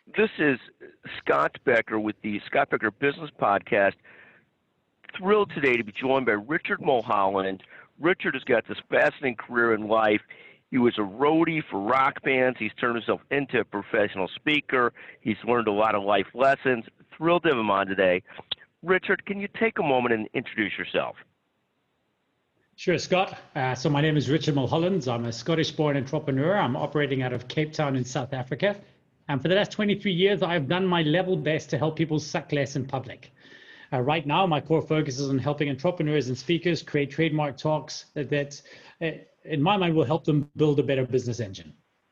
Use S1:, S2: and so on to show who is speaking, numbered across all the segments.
S1: This is Scott Becker with the Scott Becker Business Podcast. Thrilled today to be joined by Richard Mulholland. Richard has got this fascinating career in life. He was a roadie for rock bands. He's turned himself into a professional speaker. He's learned a lot of life lessons. Thrilled to have him on today. Richard, can you take a moment and introduce yourself?
S2: Sure, Scott. So my name is Richard Mulholland. I'm a Scottish-born entrepreneur. I'm operating out of Cape Town in South Africa. And for the last 23 years, I've done my level best to help people suck less in public. Right now, my core focus is on helping entrepreneurs and speakers create trademark talks that in my mind, will help them build a better business engine.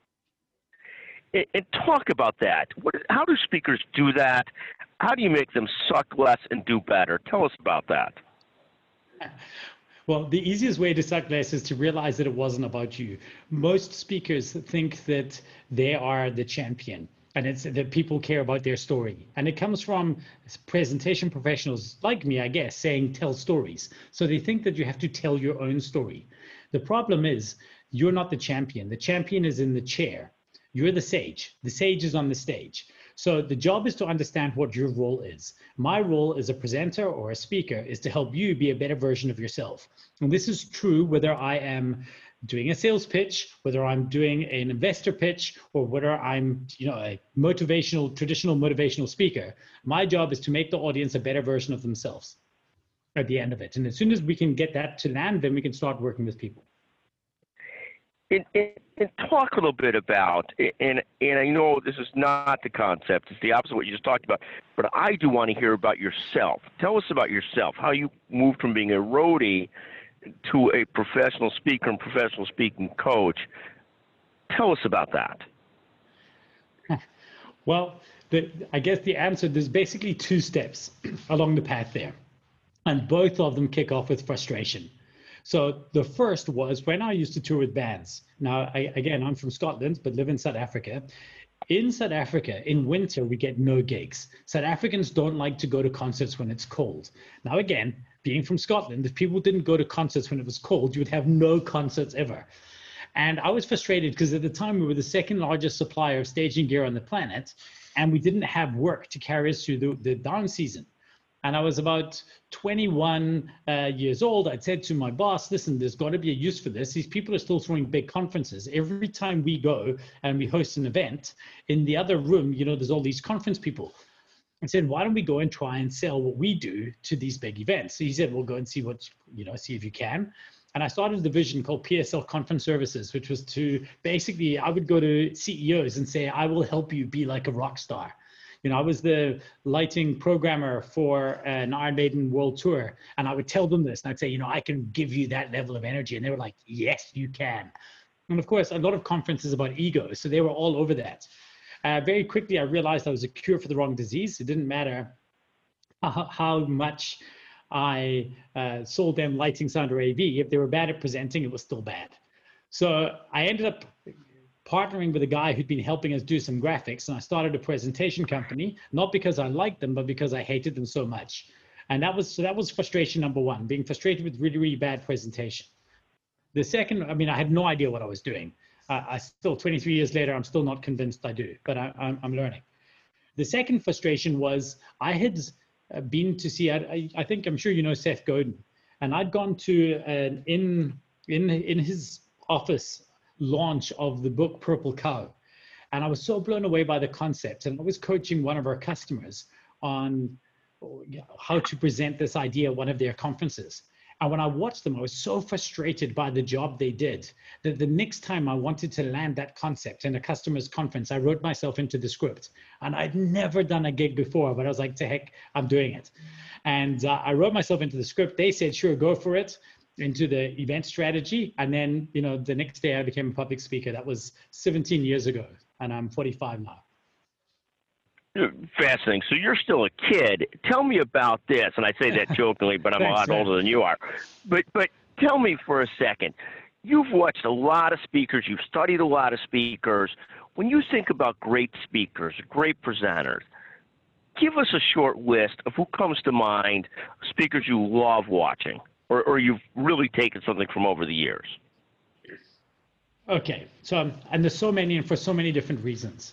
S1: And talk about that. How do speakers do that? How do you make them suck less and do better? Tell us about that.
S2: Well, the easiest way to suck less is to realize that it wasn't about you. Most speakers think that they are the champion and it's that people care about their story. And it comes from presentation professionals like me, I guess, saying tell stories. So they think that you have to tell your own story. The problem is you're not the champion. The champion is in the chair. You're the sage. The sage is on the stage. So the job is to understand what your role is. My role as a presenter or a speaker is to help you be a better version of yourself. And this is true whether I am doing a sales pitch, whether I'm doing an investor pitch, or whether I'm, a traditional motivational speaker. My job is to make the audience a better version of themselves at the end of it. And as soon as we can get that to land, then we can start working with people.
S1: And talk a little bit about, and I know this is not the concept, it's the opposite of what you just talked about, but I do want to hear about yourself. Tell us about yourself, how you moved from being a roadie to a professional speaker and professional speaking coach. Tell us about that.
S2: Well, I guess the answer, there's basically two steps along the path there, and both of them kick off with frustration. So the first was when I used to tour with bands. Now, I'm from Scotland, but live in South Africa. In South Africa, in winter, we get no gigs. South Africans don't like to go to concerts when it's cold. Now, again, being from Scotland, if people didn't go to concerts when it was cold, you would have no concerts ever. And I was frustrated because at the time we were the second largest supplier of staging gear on the planet, and we didn't have work to carry us through the down season. And I was about 21 years old. I'd said to my boss, listen, there's got to be a use for this. These people are still throwing big conferences. Every time we go and we host an event, in the other room, there's all these conference people. I said, why don't we go and try and sell what we do to these big events? So he said, well, go and see see if you can. And I started a division called PSL Conference Services, which was to basically, I would go to CEOs and say, I will help you be like a rock star. I was the lighting programmer for an Iron Maiden world tour, and I would tell them this, and I'd say, I can give you that level of energy. And they were like, yes, you can. And of course, a lot of conferences about ego, so they were all over that. Very quickly, I realized I was a cure for the wrong disease. It didn't matter how much I sold them lighting, sound, or AV. If they were bad at presenting, it was still bad. So I ended up partnering with a guy who'd been helping us do some graphics, and I started a presentation company, not because I liked them, but because I hated them so much. And that was frustration number one, being frustrated with really, really bad presentation. The second, I had no idea what I was doing. I still, 23 years later, I'm still not convinced I do, but I'm learning. The second frustration was I had been to see, I'm sure you know Seth Godin, and I'd gone to in his office launch of the book Purple Cow. And I was so blown away by the concept. And I was coaching one of our customers on how to present this idea at one of their conferences. And when I watched them, I was so frustrated by the job they did that the next time I wanted to land that concept in a customer's conference, I wrote myself into the script. And I'd never done a gig before, but I was like, to heck, I'm doing it. And I wrote myself into the script. They said, sure, go for it, into the event strategy. And then, the next day I became a public speaker. That was 17 years ago, and I'm 45 now.
S1: Fascinating. So you're still a kid. Tell me about this. And I say that jokingly, but I'm a lot older than you are. But tell me for a second. You've watched a lot of speakers. You've studied a lot of speakers. When you think about great speakers, great presenters, give us a short list of who comes to mind, speakers you love watching, or you've really taken something from over the years.
S2: Okay. So, and there's so many, and for so many different reasons.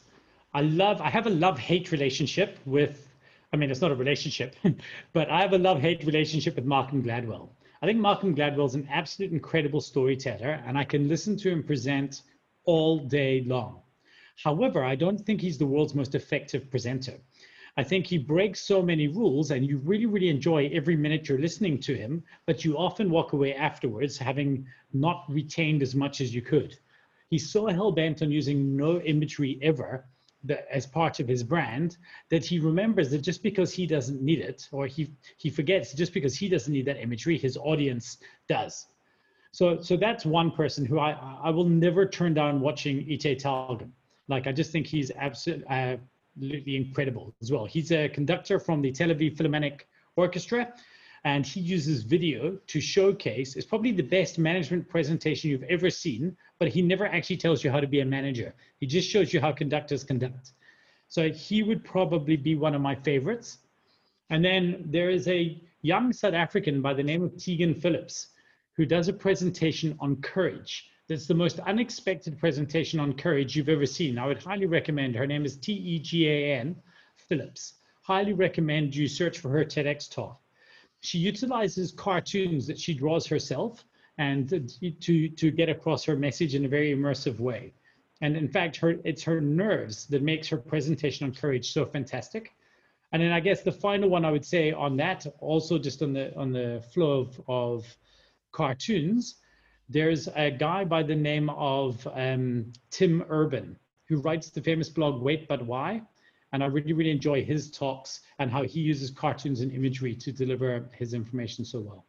S2: I have a love-hate relationship with, I mean, it's not a relationship, but I have a love-hate relationship with Malcolm Gladwell. I think Malcolm Gladwell is an absolute incredible storyteller, and I can listen to him present all day long. However, I don't think he's the world's most effective presenter. I think he breaks so many rules, and you really, really enjoy every minute you're listening to him, but you often walk away afterwards having not retained as much as you could. He's so hell-bent on using no imagery ever as part of his brand that he remembers that just because he doesn't need it, or he forgets just because he doesn't need that imagery, his audience does. So that's one person who I will never turn down watching Ite Talgum. Like, I just think he's absolutely incredible as well. He's a conductor from the Tel Aviv Philharmonic Orchestra, and he uses video to showcase. It's probably the best management presentation you've ever seen, but he never actually tells you how to be a manager. He just shows you how conductors conduct. So he would probably be one of my favorites. And then there is a young South African by the name of Tegan Phillips, who does a presentation on courage. That's the most unexpected presentation on courage you've ever seen. I would highly recommend. Her name is Tegan Phillips. Highly recommend you search for her TEDx talk. She utilizes cartoons that she draws herself and to get across her message in a very immersive way. And in fact, it's her nerves that makes her presentation on courage so fantastic. And then I guess the final one I would say on that, also just on the flow of cartoons, there's a guy by the name of Tim Urban, who writes the famous blog Wait But Why. And I really, really enjoy his talks and how he uses cartoons and imagery to deliver his information so well.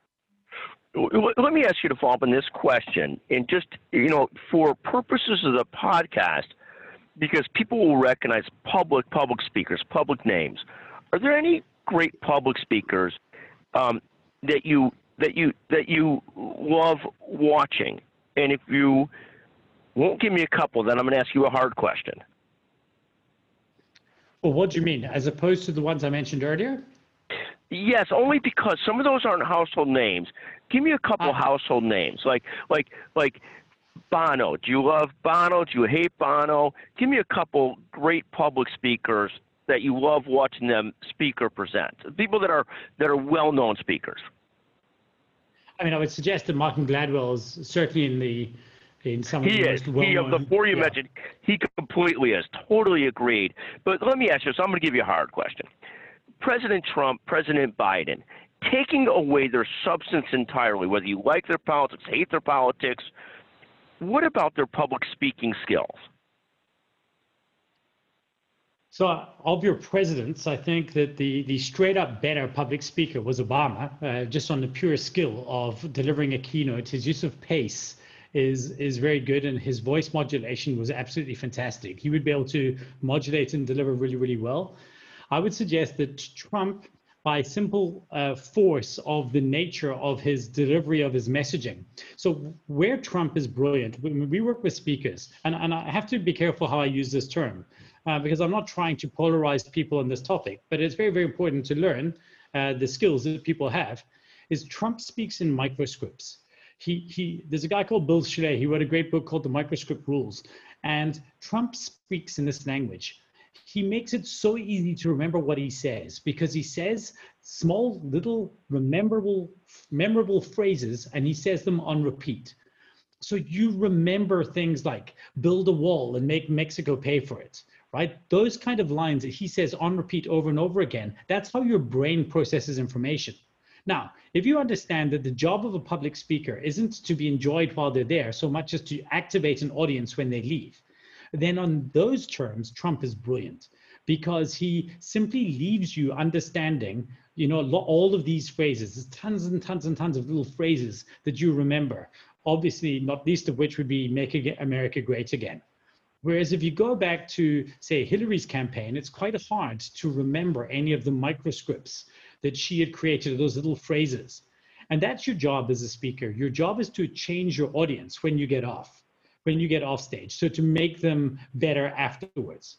S1: Let me ask you to follow up on this question. And just, for purposes of the podcast, because people will recognize public speakers, public names, are there any great public speakers that you love watching? And if you won't give me a couple, then I'm going to ask you a hard question.
S2: Well, what do you mean? As opposed to the ones I mentioned earlier?
S1: Yes, only because some of those aren't household names. Give me a couple household names, like Bono. Do you love Bono? Do you hate Bono? Give me a couple great public speakers that you love watching them speak or present. People that are well-known speakers.
S2: I mean, I would suggest that Malcolm Gladwell is certainly in some of the most well-known.
S1: Of the four you mentioned, he completely is. Totally agreed. But let me ask you, so I'm going to give you a hard question. President Trump, President Biden, taking away their substance entirely, whether you like their politics, hate their politics, what about their public speaking skills?
S2: So of your presidents, I think that the straight up better public speaker was Obama, just on the pure skill of delivering a keynote. His use of pace is very good, and his voice modulation was absolutely fantastic. He would be able to modulate and deliver really, really well. I would suggest that Trump, by simple force of the nature of his delivery of his messaging. So where Trump is brilliant, we work with speakers, and I have to be careful how I use this term, because I'm not trying to polarize people on this topic, but it's very, very important to learn the skills that people have, is Trump speaks in microscripts. There's a guy called Bill Schley. He wrote a great book called The Microscript Rules, and Trump speaks in this language. He makes it so easy to remember what he says because he says small, little, memorable phrases, and he says them on repeat. So you remember things like build a wall and make Mexico pay for it, right? Those kind of lines that he says on repeat over and over again, that's how your brain processes information. Now, if you understand that the job of a public speaker isn't to be enjoyed while they're there so much as to activate an audience when they leave, then on those terms, Trump is brilliant because he simply leaves you understanding, all of these phrases. There's tons and tons and tons of little phrases that you remember, obviously not least of which would be Make America Great Again. Whereas if you go back to, say, Hillary's campaign, it's quite hard to remember any of the microscripts that she had created, those little phrases. And that's your job as a speaker. Your job is to change your audience when you get off stage, so to make them better afterwards.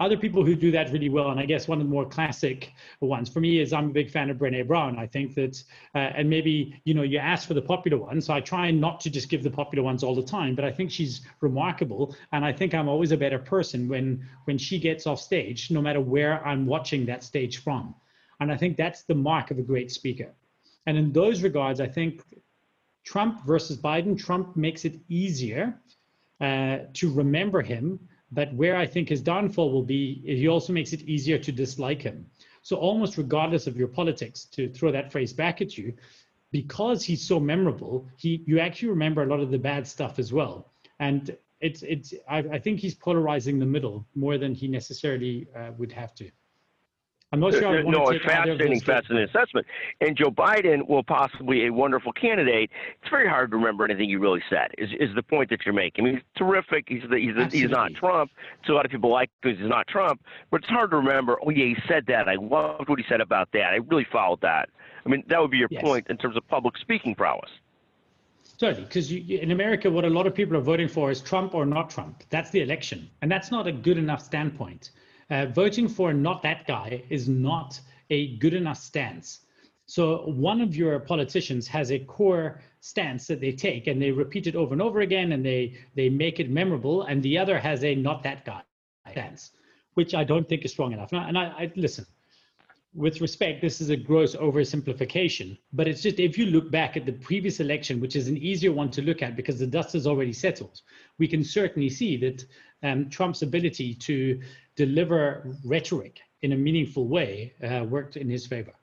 S2: Other people who do that really well, and I guess one of the more classic ones for me is I'm a big fan of Brené Brown. I think that, and maybe, you ask for the popular ones, so I try not to just give the popular ones all the time, but I think she's remarkable, and I think I'm always a better person when she gets off stage, no matter where I'm watching that stage from. And I think that's the mark of a great speaker. And in those regards, I think Trump versus Biden, Trump makes it easier to remember him. But where I think his downfall will be, he also makes it easier to dislike him. So almost regardless of your politics, to throw that phrase back at you, because he's so memorable, you actually remember a lot of the bad stuff as well. And I think he's polarizing the middle more than he necessarily would have to. I'm not sure.
S1: It's fascinating assessment. And Joe Biden, will possibly a wonderful candidate, it's very hard to remember anything he really said. Is the point that you're making? I mean, he's terrific. He's not Trump. So a lot of people like him because he's not Trump. But it's hard to remember. Oh yeah, he said that. I loved what he said about that. I really followed that. I mean, that would be your point in terms of public speaking prowess.
S2: Certainly, because in America, what a lot of people are voting for is Trump or not Trump. That's the election, and that's not a good enough standpoint. Voting for not that guy is not a good enough stance. So one of your politicians has a core stance that they take and they repeat it over and over again and they make it memorable, and the other has a not that guy stance, which I don't think is strong enough. And I listen, with respect, this is a gross oversimplification, but it's just, if you look back at the previous election, which is an easier one to look at because the dust has already settled, we can certainly see that Trump's ability to deliver rhetoric in a meaningful way worked in his favor.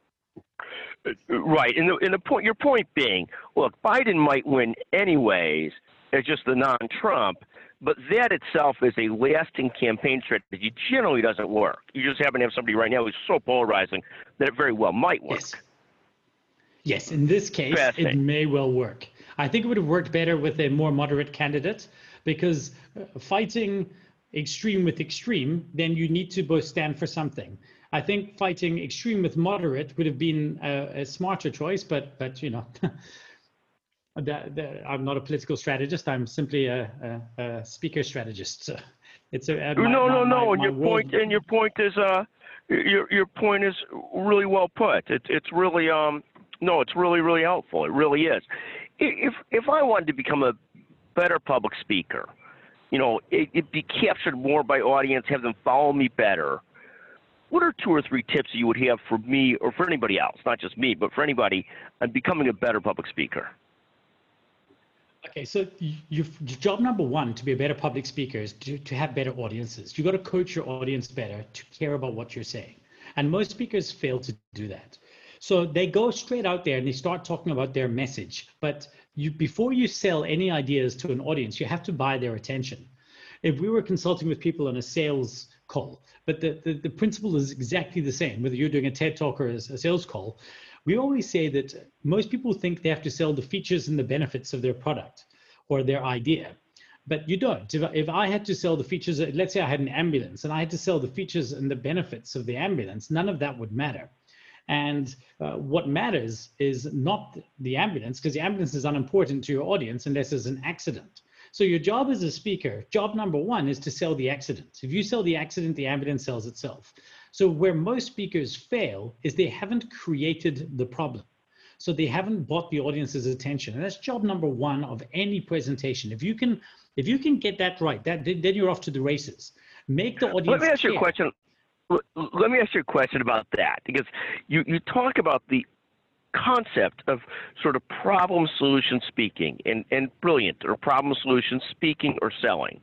S1: Right, and your point being, look, Biden might win anyways as just the non-Trump, but that itself is a lasting campaign strategy. Generally doesn't work. You just happen to have somebody right now who's so polarizing that it very well might work.
S2: Yes, in this case, it may well work. I think it would have worked better with a more moderate candidate, because fighting extreme with extreme, then you need to both stand for something. I think fighting extreme with moderate would have been a smarter choice, but I'm not a political strategist. I'm simply a speaker strategist. So it's
S1: no. Your point is really well put. It's really it's really helpful. It really is. If I wanted to become a better public speaker, it'd be captured more by audience, have them follow me better. What are 2 or 3 tips you would have for me or for anybody else, not just me, but for anybody, on becoming a better public speaker?
S2: Okay, so your job number 1 to be a better public speaker is to have better audiences. You've got to coach your audience better to care about what you're saying. And most speakers fail to do that. So they go straight out there and they start talking about their message. But before you sell any ideas to an audience, you have to buy their attention. If we were consulting with people on a sales call, but the principle is exactly the same, whether you're doing a TED Talk or a sales call, we always say that most people think they have to sell the features and the benefits of their product or their idea, but you don't. If I had to sell the features, let's say I had an ambulance and I had to sell the features and the benefits of the ambulance, none of that would matter. And what matters is not the ambulance, because the ambulance is unimportant to your audience unless there's an accident. So your job as a speaker, job number 1 is to sell the accident. If you sell the accident, the ambulance sells itself. So where most speakers fail is they haven't created the problem. So they haven't bought the audience's attention. And that's job number 1 of any presentation. If you can get that right, then you're off to the races. Make the audience.
S1: Let me ask you a question. Let me ask you a question about that, because you talk about the concept of sort of problem solution speaking and brilliant, or problem solution speaking or selling.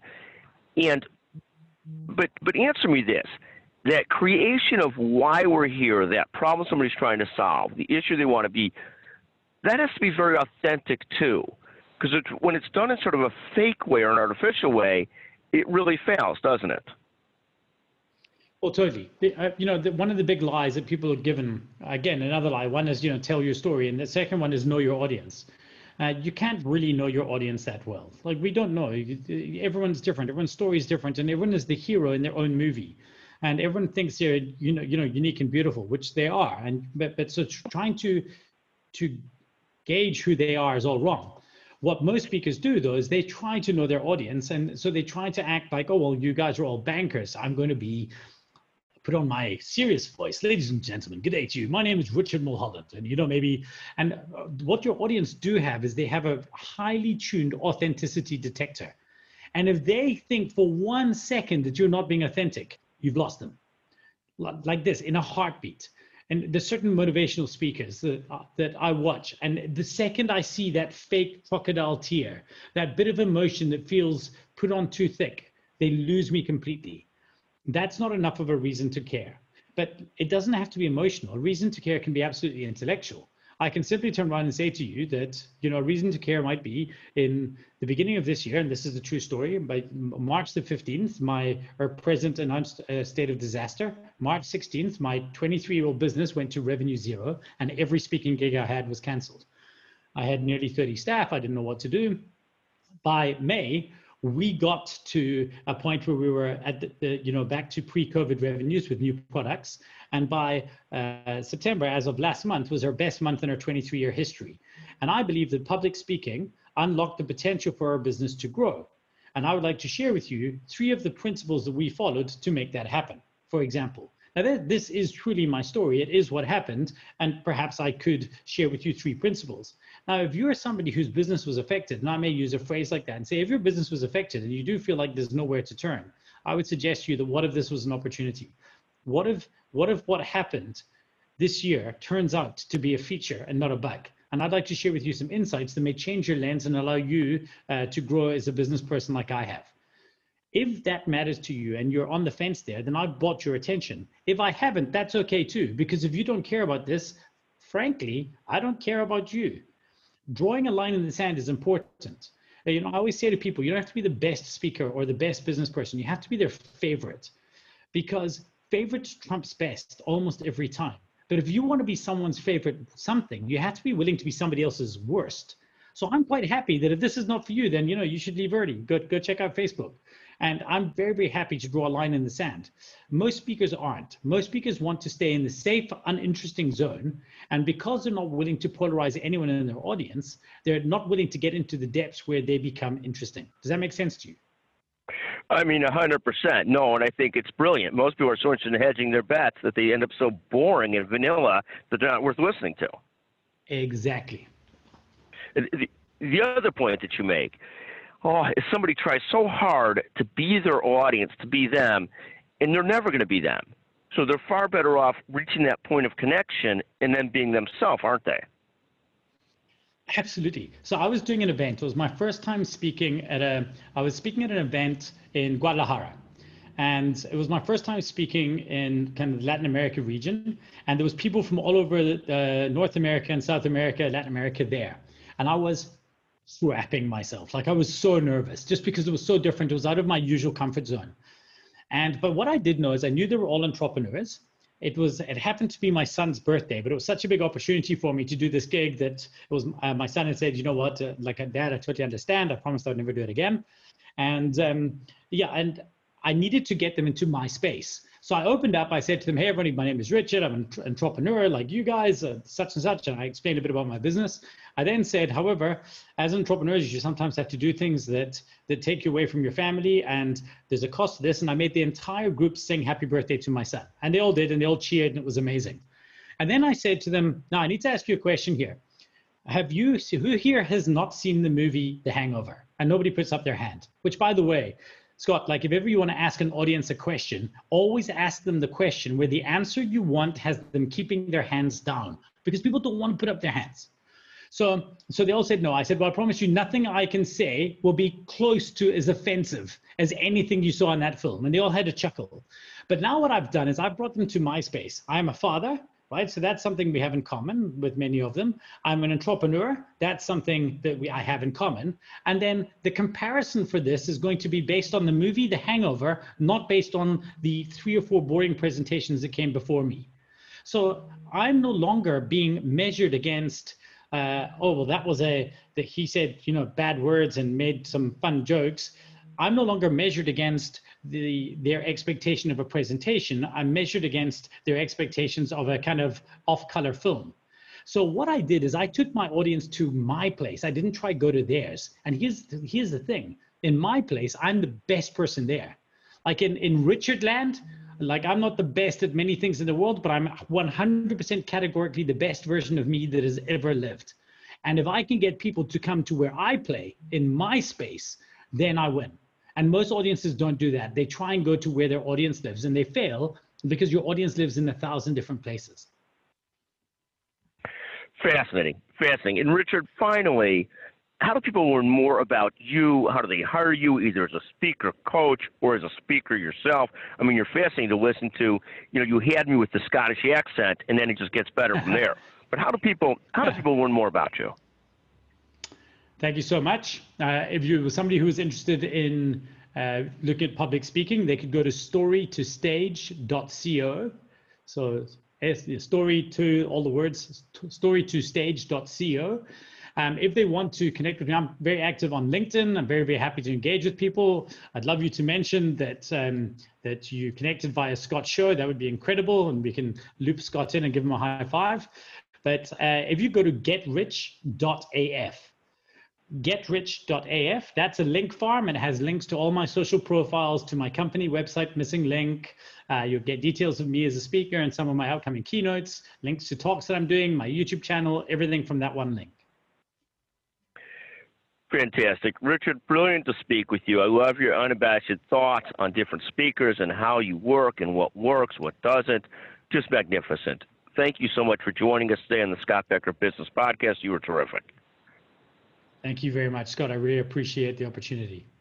S1: But answer me this: that creation of why we're here, that problem somebody's trying to solve, the issue they want to be, that has to be very authentic too. Because when it's done in sort of a fake way or an artificial way, it really fails, doesn't it?
S2: Well, totally. One of the big lies that people are given, again, another lie, one is, tell your story. And the second one is know your audience. You can't really know your audience that well. Like, we don't know. Everyone's different. Everyone's story is different. And everyone is the hero in their own movie. And everyone thinks they're, unique and beautiful, which they are. But so trying to gauge who they are is all wrong. What most speakers do, though, is they try to know their audience. And so they try to act like, oh, well, you guys are all bankers. I'm going to put on my serious voice. Ladies and gentlemen, good day to you. My name is Richard Mulholland. And, what your audience do have is they have a highly tuned authenticity detector. And if they think for 1 second that you're not being authentic, you've lost them. Like this, in a heartbeat. And there's certain motivational speakers that I watch, and the second I see that fake crocodile tear, that bit of emotion that feels put on too thick, they lose me completely. That's not enough of a reason to care. But it doesn't have to be emotional. A reason to care can be absolutely intellectual. I can simply turn around and say to you that, a reason to care might be in the beginning of this year, and this is a true story, by March the 15th, our president announced a state of disaster. March 16th, my 23-year-old business went to revenue zero, and every speaking gig I had was canceled. I had nearly 30 staff. I didn't know what to do. By May, we got to a point where we were at back to pre-COVID revenues with new products. And by September, as of last month, was our best month in our 23-year history. And I believe that public speaking unlocked the potential for our business to grow. And I would like to share with you 3 of the principles that we followed to make that happen. For example, now this is truly my story. It is what happened. And perhaps I could share with you 3 principles. Now, if you're somebody whose business was affected, and I may use a phrase like that and say, if your business was affected and you do feel like there's nowhere to turn, I would suggest to you that what if this was an opportunity? What if what happened this year turns out to be a feature and not a bug? And I'd like to share with you some insights that may change your lens and allow you to grow as a business person like I have. If that matters to you and you're on the fence there, then I've bought your attention. If I haven't, that's okay too, because if you don't care about this, frankly, I don't care about you. Drawing a line in the sand is important. I always say to people, you don't have to be the best speaker or the best business person. You have to be their favorite, because favorite trumps best almost every time. But if you want to be someone's favorite something, you have to be willing to be somebody else's worst. So I'm quite happy that if this is not for you, then you should leave early. Go check out Facebook. And I'm very, very happy to draw a line in the sand. Most speakers aren't. Most speakers want to stay in the safe, uninteresting zone. And because they're not willing to polarize anyone in their audience, they're not willing to get into the depths where they become interesting. Does that make sense to you?
S1: I mean, 100%. No, and I think it's brilliant. Most people are so interested in hedging their bets that they end up so boring and vanilla that they're not worth listening to.
S2: Exactly.
S1: The other point that you make, if somebody tries so hard to be their audience, to be them, and they're never going to be them. So they're far better off reaching that point of connection and then being themselves, aren't they?
S2: Absolutely. So I was doing an event. It was my first time speaking I was speaking at an event in Guadalajara. And it was my first time speaking in kind of the Latin America region. And there was people from all over North America and South America, Latin America there. And I was crapping myself. Like I was so nervous just because it was so different. It was out of my usual comfort zone. But what I did know is I knew they were all entrepreneurs. It happened to be my son's birthday, but it was such a big opportunity for me to do this gig that it was my son had said, you know what, Dad, I totally understand. I promised I would never do it again. And and I needed to get them into my space. So I opened up, I said to them, hey, everybody, my name is Richard. I'm an entrepreneur like you guys, such and such. And I explained a bit about my business. I then said, however, as entrepreneurs, you sometimes have to do things that take you away from your family. And there's a cost to this. And I made the entire group sing happy birthday to my son. And they all did, and they all cheered, and it was amazing. And then I said to them, now I need to ask you a question here. Who here has not seen the movie The Hangover? And nobody puts up their hand, which, by the way, Scott, like if ever you want to ask an audience a question, always ask them the question where the answer you want has them keeping their hands down, because people don't want to put up their hands. So they all said no. I said, well, I promise you nothing I can say will be close to as offensive as anything you saw in that film. And they all had a chuckle. But now what I've done is I've brought them to my space. I'm a father, right? So that's something we have in common with many of them. I'm an entrepreneur. That's something that I have in common. And then the comparison for this is going to be based on the movie The Hangover, not based on the 3 or 4 boring presentations that came before me. So I'm no longer being measured against, he said, bad words and made some fun jokes. I'm no longer measured against their expectation of a presentation. I'm measured against their expectations of a kind of off-color film. So what I did is I took my audience to my place. I didn't try go to theirs. And here's the thing. In my place, I'm the best person there. Like in Richard land, like I'm not the best at many things in the world, but I'm 100% categorically the best version of me that has ever lived. And if I can get people to come to where I play in my space, then I win. And most audiences don't do that. They try and go to where their audience lives, and they fail because your audience lives in 1,000 different places.
S1: Fascinating. And Richard, finally, how do people learn more about you? How do they hire you, either as a speaker coach or as a speaker yourself? I mean, you're fascinating to listen to. You know, you had me with the Scottish accent, and then it just gets better from there. But how do people learn more about you?
S2: Thank you so much. If you were somebody who is interested in looking at public speaking, they could go to storytostage.co. So story to all the words, storytostage.co. If they want to connect with me, I'm very active on LinkedIn. I'm very, very happy to engage with people. I'd love you to mention that that you connected via Scott's show. That would be incredible, and we can loop Scott in and give him a high five. But if you go to getrich.af, that's a link farm, and it has links to all my social profiles, to my company website, Missing Link. You'll get details of me as a speaker and some of my upcoming keynotes, links to talks that I'm doing, my YouTube channel, everything from that one link.
S1: Fantastic. Richard, brilliant to speak with you. I love your unabashed thoughts on different speakers and how you work and what works, what doesn't. Just magnificent. Thank you so much for joining us today on the Scott Becker Business Podcast. You were terrific.
S2: Thank you very much, Scott. I really appreciate the opportunity.